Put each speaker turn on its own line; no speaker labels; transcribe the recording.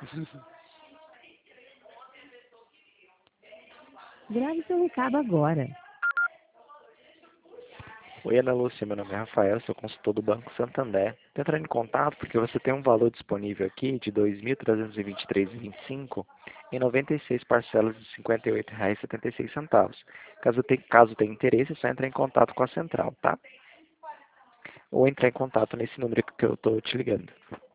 Grave seu recado agora.
Oi, Ana Lúcia, meu nome é Rafael, sou consultor do Banco Santander. Estou entrando em contato porque você tem um valor disponível aqui de R$ 2.323,25 em 96 parcelas de R$ 58,76. Caso tenha interesse, é só entrar em contato com a central, tá? Ou entrar em contato nesse número que eu estou te ligando.